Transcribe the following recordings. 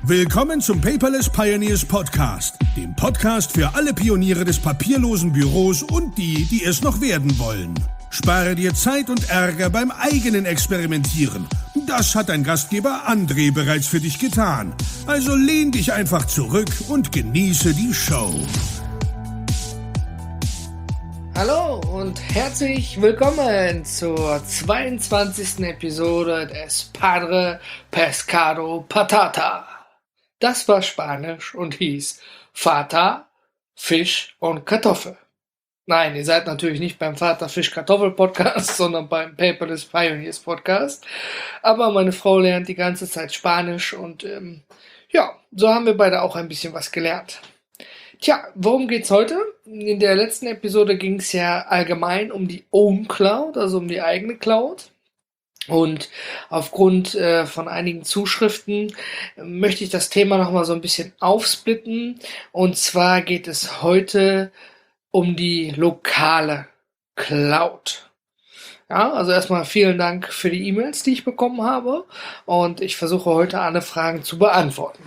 Willkommen zum Paperless Pioneers Podcast, dem Podcast für alle Pioniere des papierlosen Büros und die, die es noch werden wollen. Spare dir Zeit und Ärger beim eigenen Experimentieren. Das hat dein Gastgeber André bereits für dich getan. Also lehn dich einfach zurück und genieße die Show. Hallo und herzlich willkommen zur 22. Episode des Padre Pescado Patata. Das war Spanisch und hieß Vater, Fisch und Kartoffel. Nein, ihr seid natürlich nicht beim Vater, Fisch, Kartoffel Podcast, sondern beim Paperless Pioneers Podcast. Aber meine Frau lernt die ganze Zeit Spanisch und so haben wir beide auch ein bisschen was gelernt. Tja, worum geht's heute? In der letzten Episode ging es ja allgemein um die Own Cloud, also um die eigene Cloud. Und aufgrund von einigen Zuschriften möchte ich das Thema nochmal so ein bisschen aufsplitten. Und zwar geht es heute um die lokale Cloud. Ja, also erstmal vielen Dank für die E-Mails, die ich bekommen habe. Und ich versuche heute alle Fragen zu beantworten.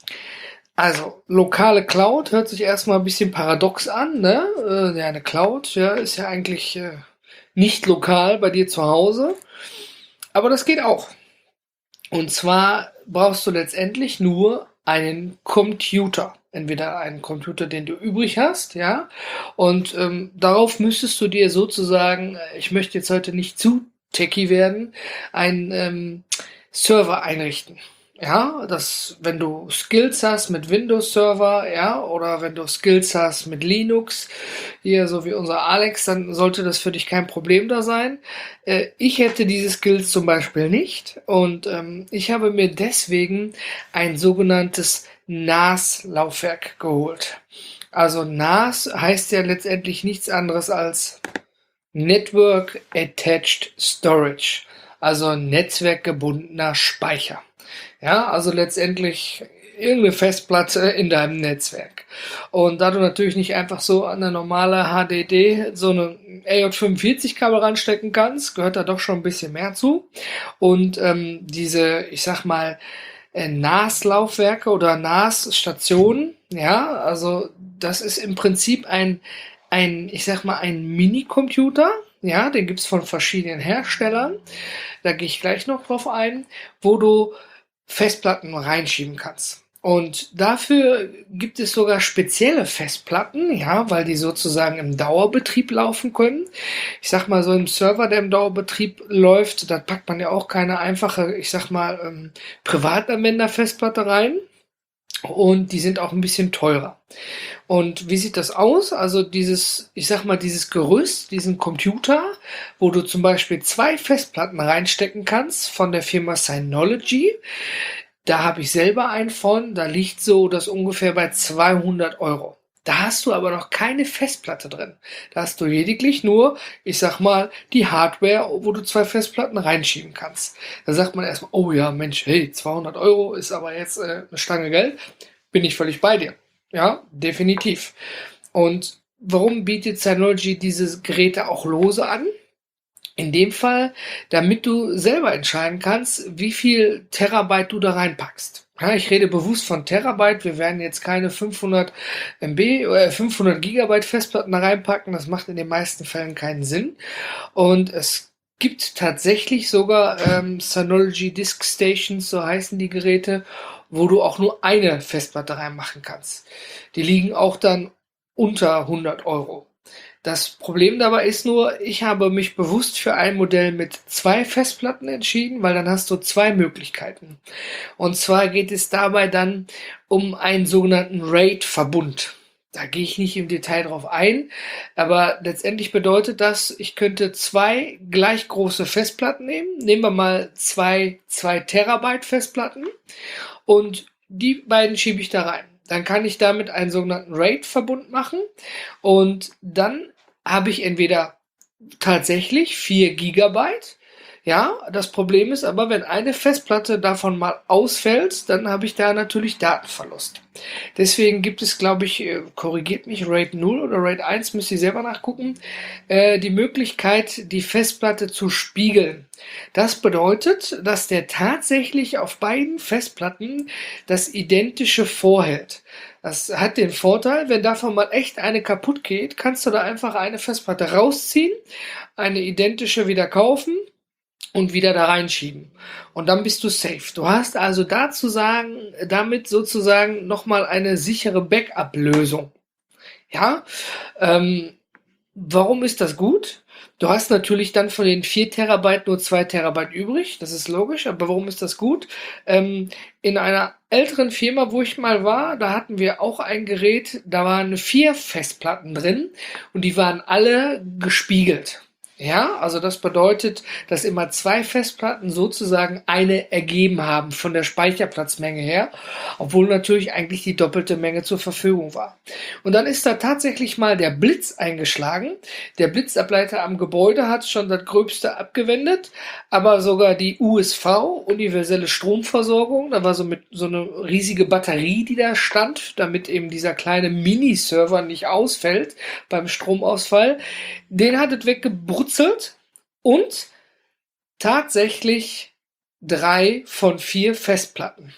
Also, lokale Cloud hört sich erstmal ein bisschen paradox an, ne? Eine Cloud, ist ja eigentlich nicht lokal bei dir zu Hause. Aber das geht auch. Und zwar brauchst du letztendlich nur einen Computer. Entweder einen Computer, den du übrig hast, ja. Und darauf müsstest du dir sozusagen, ich möchte jetzt heute nicht zu techy werden, einen Server einrichten. Ja, wenn du Skills hast mit Windows Server, ja, oder wenn du Skills hast mit Linux, hier so wie unser Alex, dann sollte das für dich kein Problem da sein. Ich hätte diese Skills zum Beispiel nicht und ich habe mir deswegen ein sogenanntes NAS-Laufwerk geholt. Also NAS heißt ja letztendlich nichts anderes als Network Attached Storage, also netzwerkgebundener Speicher. Ja, also letztendlich irgendeine Festplatte in deinem Netzwerk. Und da du natürlich nicht einfach so an eine normale HDD so eine AJ45-Kabel ranstecken kannst, gehört da doch schon ein bisschen mehr zu. Und diese, ich sag mal, NAS-Laufwerke oder NAS-Stationen, ja, also das ist im Prinzip ein Minicomputer. Ja, den gibt's von verschiedenen Herstellern. Da gehe ich gleich noch drauf ein, wo du Festplatten reinschieben kannst. Und dafür gibt es sogar spezielle Festplatten, ja, weil die sozusagen im Dauerbetrieb laufen können. Ich sag mal, so im Server, der im Dauerbetrieb läuft, da packt man ja auch keine einfache, Privatanwender-Festplatte rein. Und die sind auch ein bisschen teurer. Und wie sieht das aus? Also dieses Gerüst, diesen Computer, wo du zum Beispiel 2 Festplatten reinstecken kannst von der Firma Synology. Da habe ich selber einen von, da liegt so das ungefähr bei 200 €. Da hast du aber noch keine Festplatte drin. Da hast du lediglich nur, die Hardware, wo du 2 Festplatten reinschieben kannst. Da sagt man erstmal, oh ja, Mensch, hey, 200 € ist aber jetzt eine Stange Geld. Bin ich völlig bei dir. Ja, definitiv. Und warum bietet Synology diese Geräte auch lose an? In dem Fall, damit du selber entscheiden kannst, wie viel Terabyte du da reinpackst. Ja, ich rede bewusst von Terabyte. Wir werden jetzt keine 500 Gigabyte Festplatten da reinpacken. Das macht in den meisten Fällen keinen Sinn. Und es gibt tatsächlich sogar Synology Disk Stations, so heißen die Geräte, wo du auch nur eine Festplatte reinmachen kannst. Die liegen auch dann unter 100 €. Das Problem dabei ist nur, ich habe mich bewusst für ein Modell mit 2 Festplatten entschieden, weil dann hast du 2 Möglichkeiten. Und zwar geht es dabei dann um einen sogenannten RAID-Verbund. Da gehe ich nicht im Detail drauf ein, aber letztendlich bedeutet das, ich könnte 2 gleich große Festplatten nehmen. Nehmen wir mal 2 Terabyte Festplatten und die beiden schiebe ich da rein. Dann kann ich damit einen sogenannten RAID-Verbund machen und dann habe ich entweder tatsächlich 4 Gigabyte, Ja, das Problem ist aber, wenn eine Festplatte davon mal ausfällt, dann habe ich da natürlich Datenverlust. Deswegen gibt es, glaube ich, korrigiert mich, RAID 0 oder RAID 1, müsst ihr selber nachgucken, die Möglichkeit, die Festplatte zu spiegeln. Das bedeutet, dass der tatsächlich auf beiden Festplatten das Identische vorhält. Das hat den Vorteil, wenn davon mal echt eine kaputt geht, kannst du da einfach eine Festplatte rausziehen, eine identische wieder kaufen und wieder da reinschieben. Und dann bist du safe. Du hast also damit sozusagen nochmal eine sichere Backup-Lösung. Ja, ähm, warum ist das gut? Du hast natürlich dann von den 4 Terabyte nur 2 Terabyte übrig, das ist logisch, aber warum ist das gut? In einer älteren Firma, wo ich mal war, da hatten wir auch ein Gerät, da waren 4 Festplatten drin und die waren alle gespiegelt. Ja, also das bedeutet, dass immer 2 Festplatten sozusagen eine ergeben haben von der Speicherplatzmenge her, obwohl natürlich eigentlich die doppelte Menge zur Verfügung war. Und dann ist da tatsächlich mal der Blitz eingeschlagen. Der Blitzableiter am Gebäude hat schon das Gröbste abgewendet, aber sogar die USV, universelle Stromversorgung, da war so eine riesige Batterie, die da stand, damit eben dieser kleine Mini-Server nicht ausfällt beim Stromausfall, den hat es weggebrutzelt und tatsächlich 3 von 4 Festplatten.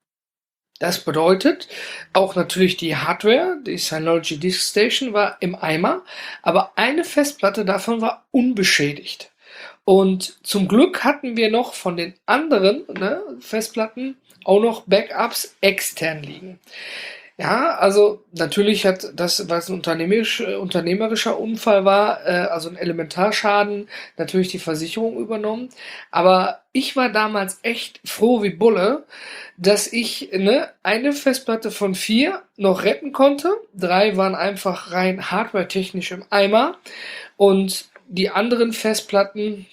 Das bedeutet, auch natürlich die Hardware, die Synology Disk Station war im Eimer, aber eine Festplatte davon war unbeschädigt. Und zum Glück hatten wir noch von den anderen Festplatten auch noch Backups extern liegen. Ja, also natürlich hat das, was ein unternehmerischer Unfall war, also ein Elementarschaden, natürlich die Versicherung übernommen. Aber ich war damals echt froh wie Bulle, dass ich eine Festplatte von 4 noch retten konnte. 3 waren einfach rein hardwaretechnisch im Eimer. Und die anderen Festplatten,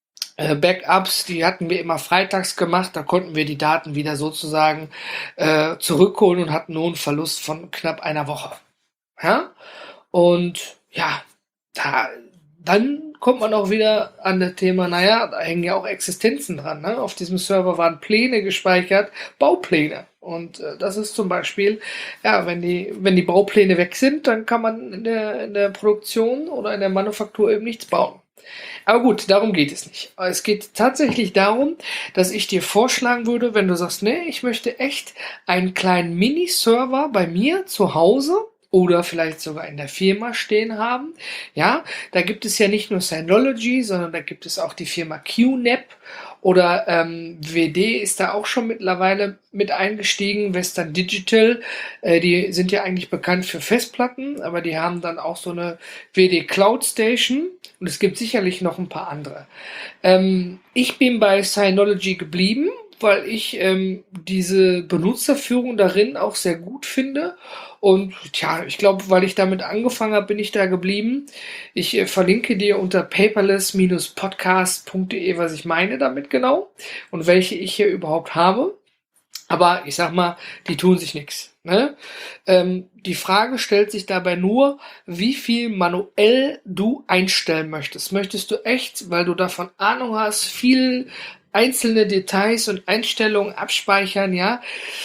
Backups, die hatten wir immer freitags gemacht, da konnten wir die Daten wieder sozusagen zurückholen und hatten nur einen Verlust von knapp einer Woche. Ja? Und ja, dann kommt man auch wieder an das Thema, naja, da hängen ja auch Existenzen dran. Ne? Auf diesem Server waren Pläne gespeichert, Baupläne. Und das ist zum Beispiel, ja, wenn die Baupläne weg sind, dann kann man in der Produktion oder in der Manufaktur eben nichts bauen. Aber gut, darum geht es nicht. Es geht tatsächlich darum, dass ich dir vorschlagen würde, wenn du sagst, nee, ich möchte echt einen kleinen Mini-Server bei mir zu Hause oder vielleicht sogar in der Firma stehen haben. Ja, da gibt es ja nicht nur Synology, sondern da gibt es auch die Firma QNAP oder WD ist da auch schon mittlerweile mit eingestiegen, Western Digital, die sind ja eigentlich bekannt für Festplatten, aber die haben dann auch so eine WD Cloud Station und es gibt sicherlich noch ein paar andere. Ich bin bei Synology geblieben, weil ich diese Benutzerführung darin auch sehr gut finde. Und tja, ich glaube, weil ich damit angefangen habe, bin ich da geblieben. Ich verlinke dir unter paperless-podcast.de, was ich meine damit genau und welche ich hier überhaupt habe. Aber ich sag mal, die tun sich nichts. Ne? Die Frage stellt sich dabei nur, wie viel manuell du einstellen möchtest. Möchtest du echt, weil du davon Ahnung hast, viel einzelne Details und Einstellungen abspeichern, ja?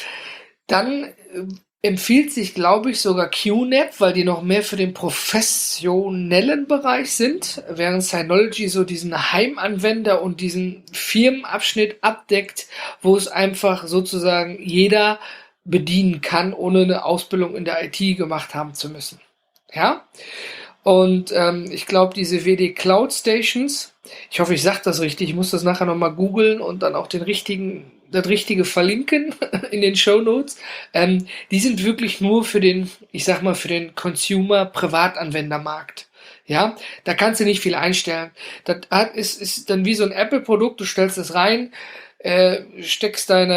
Dann empfiehlt sich, glaube ich, sogar QNAP, weil die noch mehr für den professionellen Bereich sind, während Synology so diesen Heimanwender und diesen Firmenabschnitt abdeckt, wo es einfach sozusagen jeder bedienen kann, ohne eine Ausbildung in der IT gemacht haben zu müssen. Ja? Und ich glaube, diese WD Cloud Stations, ich hoffe, ich sage das richtig, ich muss das nachher nochmal googeln und dann auch das Richtige verlinken in den Shownotes. Die sind wirklich nur für den, ich sag mal, für den Consumer-Privatanwendermarkt. Ja, da kannst du nicht viel einstellen. Das ist dann wie so ein Apple-Produkt, du stellst es rein, steckst dein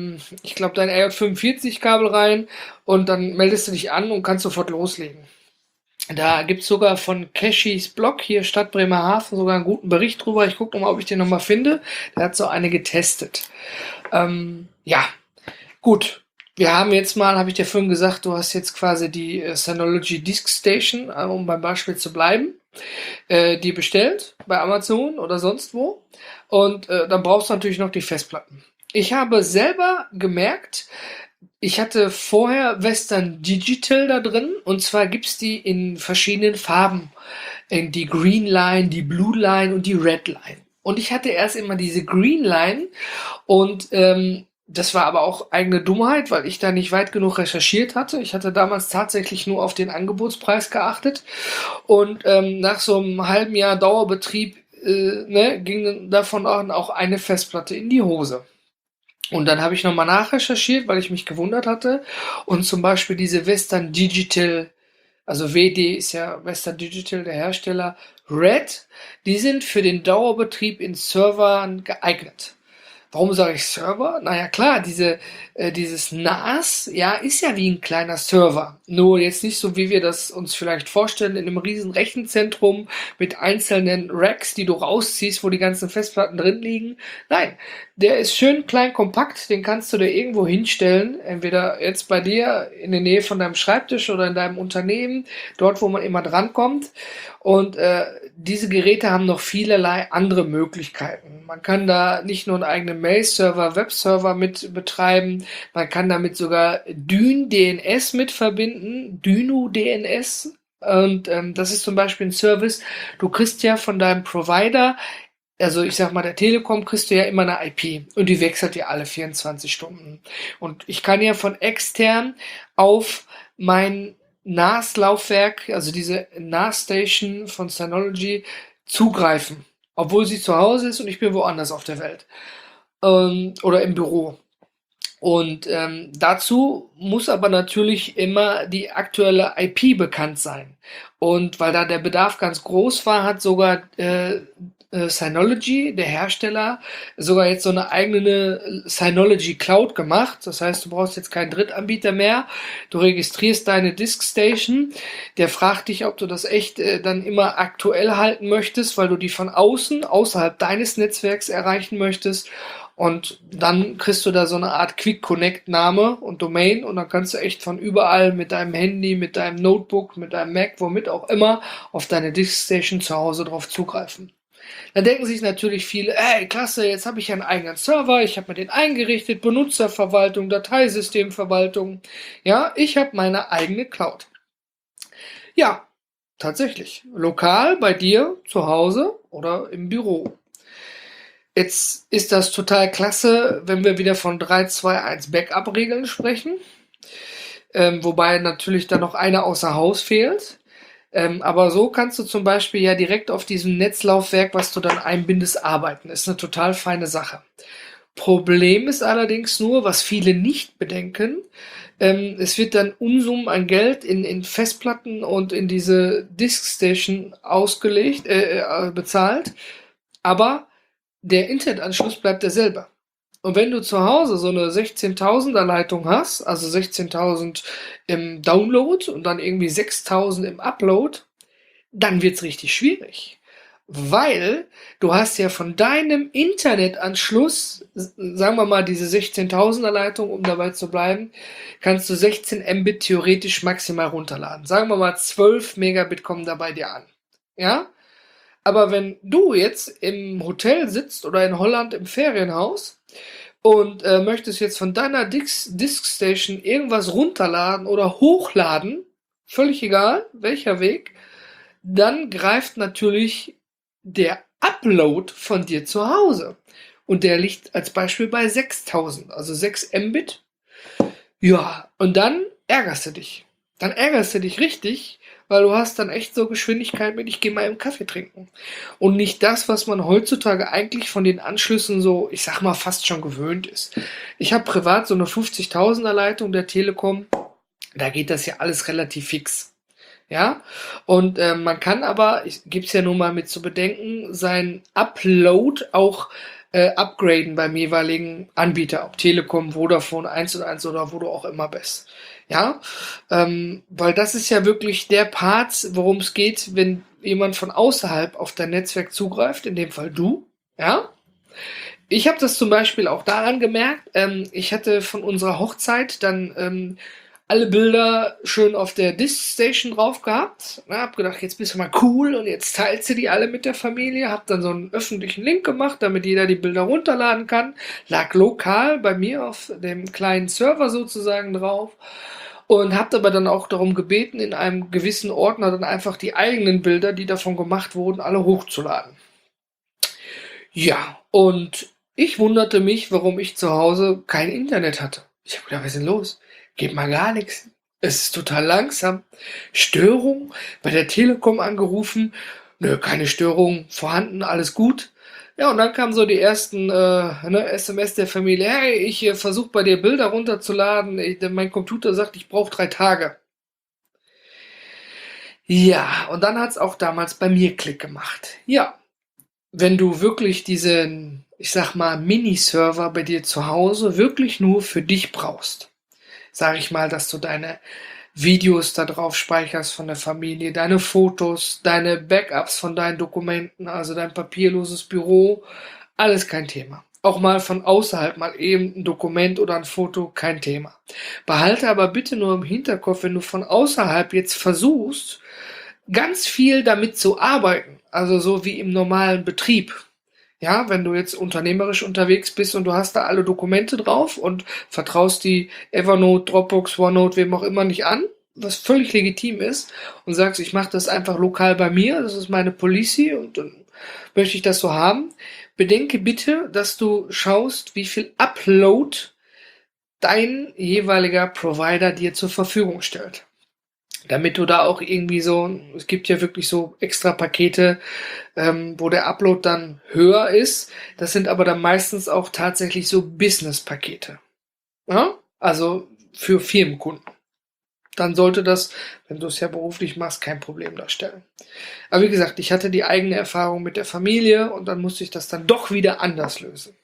RJ45-Kabel rein und dann meldest du dich an und kannst sofort loslegen. Da gibt's sogar von Cashys Blog, hier Stadt Bremerhaven, sogar einen guten Bericht drüber. Ich gucke nochmal, ob ich den nochmal finde. Der hat so eine getestet. Ja, gut. Wir haben jetzt mal, habe ich dir vorhin gesagt, du hast jetzt quasi die Synology Disk Station, um beim Beispiel zu bleiben. die bestellt bei Amazon oder sonst wo. Und dann brauchst du natürlich noch die Festplatten. Ich habe selber gemerkt, ich hatte vorher Western Digital da drin, und zwar gibt's die in verschiedenen Farben. In die Green Line, die Blue Line und die Red Line. Und ich hatte erst immer diese Green Line, und das war aber auch eigene Dummheit, weil ich da nicht weit genug recherchiert hatte. Ich hatte damals tatsächlich nur auf den Angebotspreis geachtet, und nach so einem halben Jahr Dauerbetrieb ging davon auch eine Festplatte in die Hose. Und dann habe ich nochmal nachrecherchiert, weil ich mich gewundert hatte. Und zum Beispiel diese Western Digital, also WD ist ja Western Digital, der Hersteller, Red, die sind für den Dauerbetrieb in Servern geeignet. Warum sage ich Server? Naja, klar, dieses NAS, ja, ist ja wie ein kleiner Server. Nur jetzt nicht so, wie wir das uns vielleicht vorstellen, in einem riesen Rechenzentrum mit einzelnen Racks, die du rausziehst, wo die ganzen Festplatten drin liegen. Nein, der ist schön klein, kompakt, den kannst du dir irgendwo hinstellen. Entweder jetzt bei dir in der Nähe von deinem Schreibtisch oder in deinem Unternehmen, dort, wo man immer drankommt. Und diese Geräte haben noch vielerlei andere Möglichkeiten. Man kann da nicht nur einen eigenen Mail-Server, Web-Server mit betreiben, man kann damit sogar DynDNS mit verbinden, DynoDNS. Und das ist zum Beispiel ein Service, du kriegst ja von deinem Provider, also ich sag mal, der Telekom, kriegst du ja immer eine IP, und die wechselt ja alle 24 Stunden. Und ich kann ja von extern auf mein NAS-Laufwerk, also diese NAS-Station von Synology, zugreifen. Obwohl sie zu Hause ist und ich bin woanders auf der Welt. Oder im Büro. Und dazu muss aber natürlich immer die aktuelle IP bekannt sein. Und weil da der Bedarf ganz groß war, hat sogar Synology, der Hersteller, sogar jetzt so eine eigene Synology Cloud gemacht. Das heißt, du brauchst jetzt keinen Drittanbieter mehr. Du registrierst deine Diskstation. Der fragt dich, ob du das echt dann immer aktuell halten möchtest, weil du die von außen, außerhalb deines Netzwerks erreichen möchtest. Und dann kriegst du da so eine Art Quick Connect Name und Domain, und dann kannst du echt von überall mit deinem Handy, mit deinem Notebook, mit deinem Mac, womit auch immer, auf deine Diskstation zu Hause drauf zugreifen. Dann denken sich natürlich viele, ey, klasse, jetzt habe ich ja einen eigenen Server, ich habe mir den eingerichtet, Benutzerverwaltung, Dateisystemverwaltung. Ja, ich habe meine eigene Cloud. Ja, tatsächlich. Lokal bei dir zu Hause oder im Büro. Jetzt ist das total klasse, wenn wir wieder von 3-2-1 Backup-Regeln sprechen. Wobei natürlich dann noch eine außer Haus fehlt. Aber so kannst du zum Beispiel ja direkt auf diesem Netzlaufwerk, was du dann einbindest, arbeiten. Ist eine total feine Sache. Problem ist allerdings nur, was viele nicht bedenken, es wird dann Unsummen an Geld in Festplatten und in diese Diskstation bezahlt, aber der Internetanschluss bleibt derselbe. Und wenn du zu Hause so eine 16.000er Leitung hast, also 16.000 im Download und dann irgendwie 6.000 im Upload, dann wird's richtig schwierig. Weil du hast ja von deinem Internetanschluss, sagen wir mal diese 16.000er Leitung, um dabei zu bleiben, kannst du 16 Mbit theoretisch maximal runterladen. Sagen wir mal 12 Megabit kommen da bei dir an. Ja? Aber wenn du jetzt im Hotel sitzt oder in Holland im Ferienhaus und möchtest jetzt von deiner Diskstation irgendwas runterladen oder hochladen, völlig egal, welcher Weg, dann greift natürlich der Upload von dir zu Hause. Und der liegt als Beispiel bei 6.000, also 6 Mbit. Ja, und dann ärgerst du dich. Dann ärgerst du dich richtig, weil du hast dann echt so Geschwindigkeit mit, ich gehe mal im Kaffee trinken. Und nicht das, was man heutzutage eigentlich von den Anschlüssen so, ich sag mal, fast schon gewöhnt ist. Ich habe privat so eine 50.000er Leitung der Telekom, da geht das ja alles relativ fix. Ja, und man kann aber, gibt's ja nun mal mit zu bedenken, sein Upload auch upgraden beim jeweiligen Anbieter, ob Telekom, Vodafone, 1&1 oder wo du auch immer bist. Ja, weil das ist ja wirklich der Part, worum es geht, wenn jemand von außerhalb auf dein Netzwerk zugreift, in dem Fall du, ja. Ich habe das zum Beispiel auch daran gemerkt, ich hatte von unserer Hochzeit dann alle Bilder schön auf der Diskstation drauf gehabt. Hab gedacht, jetzt bist du mal cool und jetzt teilst du die alle mit der Familie. Hab dann so einen öffentlichen Link gemacht, damit jeder die Bilder runterladen kann. Lag lokal bei mir auf dem kleinen Server sozusagen drauf. Und hab aber dann auch darum gebeten, in einem gewissen Ordner dann einfach die eigenen Bilder, die davon gemacht wurden, alle hochzuladen. Ja, und ich wunderte mich, warum ich zu Hause kein Internet hatte. Ich habe gedacht, was ist denn los? Geht mal gar nichts. Es ist total langsam. Störung? Bei der Telekom angerufen. Nö, keine Störung vorhanden, alles gut. Ja, und dann kamen so die ersten SMS der Familie. Hey, ich versuche bei dir Bilder runterzuladen. Mein Computer sagt, ich brauche 3 Tage. Ja, und dann hat's auch damals bei mir Klick gemacht. Ja, wenn du wirklich diesen, ich sag mal, Mini-Server bei dir zu Hause wirklich nur für dich brauchst, sage ich mal, dass du deine Videos da drauf speicherst von der Familie, deine Fotos, deine Backups von deinen Dokumenten, also dein papierloses Büro, alles kein Thema. Auch mal von außerhalb mal eben ein Dokument oder ein Foto, kein Thema. Behalte aber bitte nur im Hinterkopf, wenn du von außerhalb jetzt versuchst, ganz viel damit zu arbeiten, also so wie im normalen Betrieb. Ja, wenn du jetzt unternehmerisch unterwegs bist und du hast da alle Dokumente drauf und vertraust die Evernote, Dropbox, OneNote, wem auch immer nicht an, was völlig legitim ist, und sagst, ich mache das einfach lokal bei mir, das ist meine Policy und dann möchte ich das so haben. Bedenke bitte, dass du schaust, wie viel Upload dein jeweiliger Provider dir zur Verfügung stellt. Damit du da auch irgendwie so, es gibt ja wirklich so extra Pakete, wo der Upload dann höher ist. Das sind aber dann meistens auch tatsächlich so Business-Pakete. Ja? Also für Firmenkunden. Dann sollte das, wenn du es ja beruflich machst, kein Problem darstellen. Aber wie gesagt, ich hatte die eigene Erfahrung mit der Familie und dann musste ich das dann doch wieder anders lösen.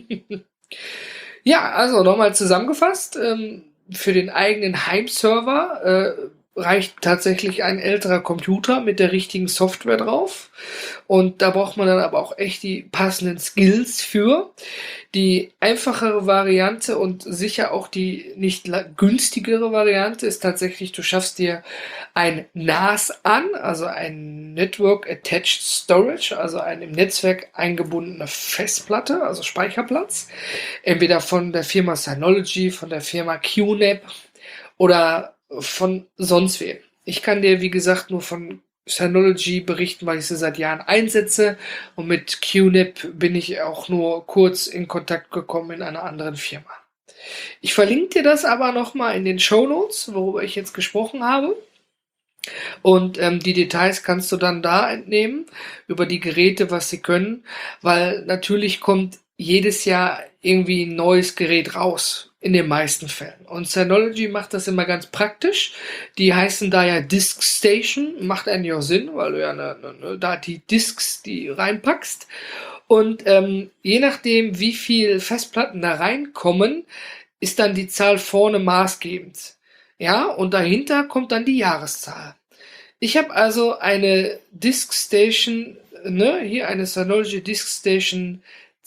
Ja, also nochmal zusammengefasst, für den eigenen Heimserver reicht tatsächlich ein älterer Computer mit der richtigen Software drauf. Und da braucht man dann aber auch echt die passenden Skills für. Die einfachere Variante und sicher auch die nicht günstigere Variante ist tatsächlich, du schaffst dir ein NAS an, also ein Network Attached Storage, also eine im Netzwerk eingebundene Festplatte, also Speicherplatz. Entweder von der Firma Synology, von der Firma QNAP oder von sonst wem. Ich kann dir, wie gesagt, nur von Synology berichten, weil ich sie seit Jahren einsetze, und mit QNAP bin ich auch nur kurz in Kontakt gekommen in einer anderen Firma. Ich verlinke dir das aber nochmal in den Shownotes, worüber ich jetzt gesprochen habe. Und die Details kannst du dann da entnehmen, über die Geräte, was sie können, weil natürlich kommt jedes Jahr irgendwie ein neues Gerät raus, in den meisten Fällen. Und Synology macht das immer ganz praktisch. Die heißen da ja DiskStation, macht eigentlich auch Sinn, weil du ja da die Disks, die reinpackst. Und je nachdem, wie viel Festplatten da reinkommen, ist dann die Zahl vorne maßgebend. Ja, und dahinter kommt dann die Jahreszahl. Ich habe also eine DiskStation, hier eine Synology DiskStation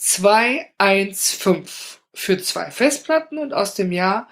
215 für 2 Festplatten und aus dem Jahr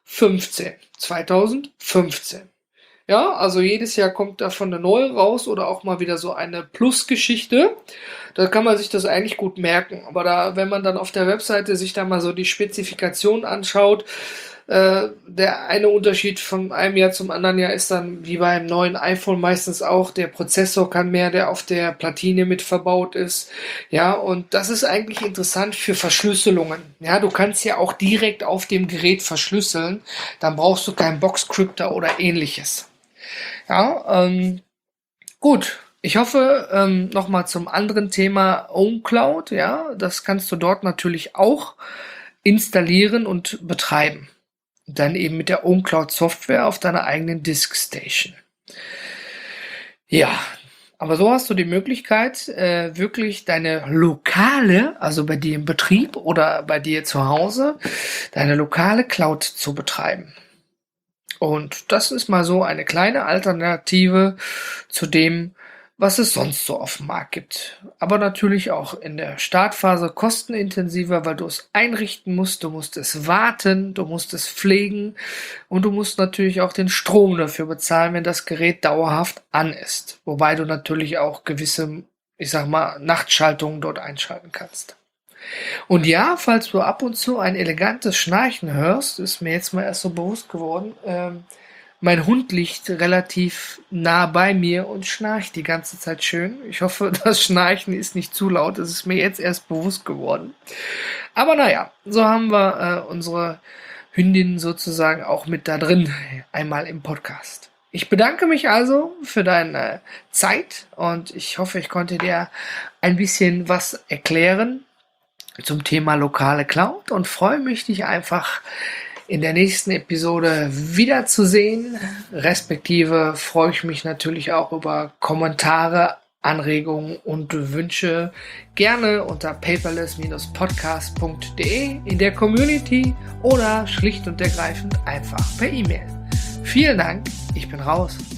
2015. Ja, also jedes Jahr kommt davon eine neue raus oder auch mal wieder so eine Plus-Geschichte. Da kann man sich das eigentlich gut merken. Aber da, wenn man dann auf der Webseite sich da mal so die Spezifikation anschaut, der eine Unterschied von einem Jahr zum anderen Jahr ist dann, wie beim neuen iPhone meistens auch, der Prozessor kann mehr, der auf der Platine mit verbaut ist. Ja, und das ist eigentlich interessant für Verschlüsselungen. Ja, du kannst ja auch direkt auf dem Gerät verschlüsseln. Dann brauchst du keinen Boxcryptor oder ähnliches. Ja, gut. Ich hoffe, nochmal zum anderen Thema OwnCloud. Ja, das kannst du dort natürlich auch installieren und betreiben. Dann eben mit der OwnCloud-Software auf deiner eigenen DiskStation. Ja, aber so hast du die Möglichkeit, wirklich deine lokale, also bei dir im Betrieb oder bei dir zu Hause, deine lokale Cloud zu betreiben. Und das ist mal so eine kleine Alternative zu dem, was es sonst so auf dem Markt gibt. Aber natürlich auch in der Startphase kostenintensiver, weil du es einrichten musst, du musst es warten, du musst es pflegen und du musst natürlich auch den Strom dafür bezahlen, wenn das Gerät dauerhaft an ist. Wobei du natürlich auch gewisse, Nachtschaltungen dort einschalten kannst. Und ja, falls du ab und zu ein elegantes Schnarchen hörst, ist mir jetzt mal erst so bewusst geworden, mein Hund liegt relativ nah bei mir und schnarcht die ganze Zeit schön. Ich hoffe, das Schnarchen ist nicht zu laut. Das ist mir jetzt erst bewusst geworden. Aber naja, so haben wir unsere Hündin sozusagen auch mit da drin, einmal im Podcast. Ich bedanke mich also für deine Zeit und ich hoffe, ich konnte dir ein bisschen was erklären zum Thema lokale Cloud und freue mich, dich einfach in der nächsten Episode wiederzusehen. Respektive freue ich mich natürlich auch über Kommentare, Anregungen und Wünsche. Gerne unter paperless-podcast.de in der Community oder schlicht und ergreifend einfach per E-Mail. Vielen Dank, ich bin raus.